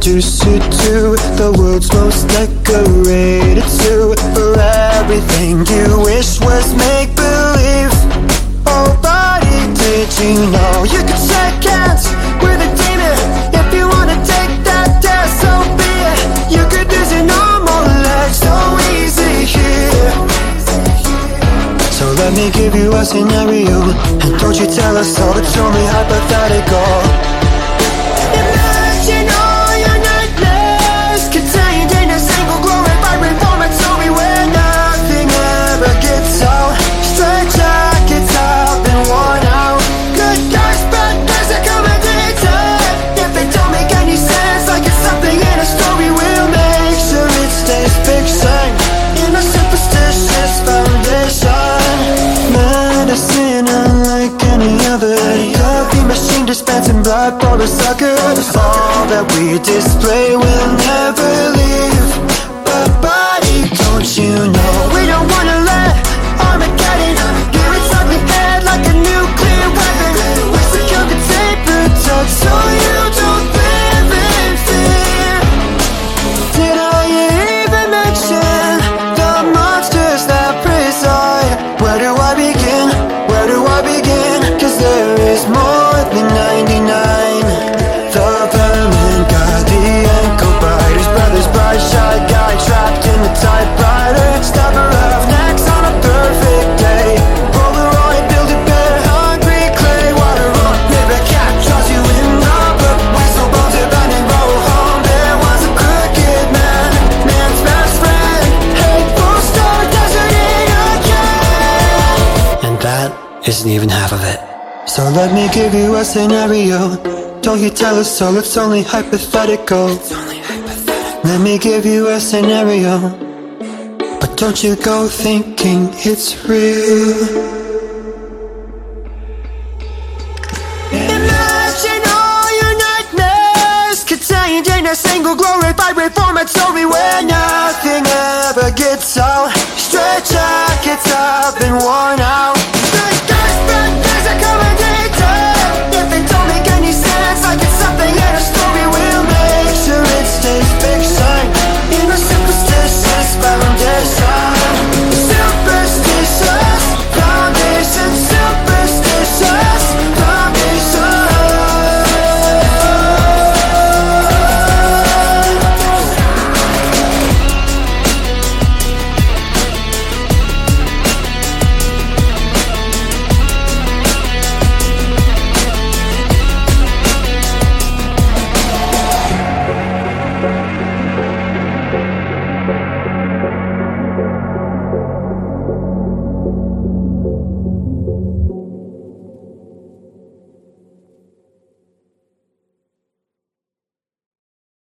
introduce you to the world's most decorated zoo. For everything you wish was make-believe. Oh buddy, did you know you could shake hands with a demon? If you wanna take that test, so be it. You could use your normal legs, so easy here. So let me give you a scenario, and don't you tell us all, it's only hypothetical. Imagine all your nightmares contained in a single glorified reformatory where nothing ever gets out. Straight jackets have been worn out. Good guys, bad guys are coming to time. If they don't make any sense, like it's something in a story, we'll make sure it stays fiction in a superstitious foundation. Medicine unlike any other. Coffee machine dispensing blood for the suckers. All that we display will never leave. But buddy, don't you know we don't wanna let Armageddon get inside your head like a nuclear weapon. We secure the tape protect so you don't live in fear. Did I even mention the monsters that preside? Where do I begin? Where do I begin? 'Cause there is more than 99. The vermin got the ankle biters, brothers bright shot guy trapped in the typewriter. Stabber of necks on a perfect day. Polaroid build a bear, hungry clay. Water on river cat draws you in the book. Whistle bones abandoned, roll home. There was a crooked man, man's best friend. Hateful star deserted again. And that isn't even half of it. So let me give you a scenario. Don't you tell us so, it's only hypothetical. Let me give you a scenario, but don't you go thinking it's real. Imagine all your nightmares contained in a single glorified reformatory where nothing ever gets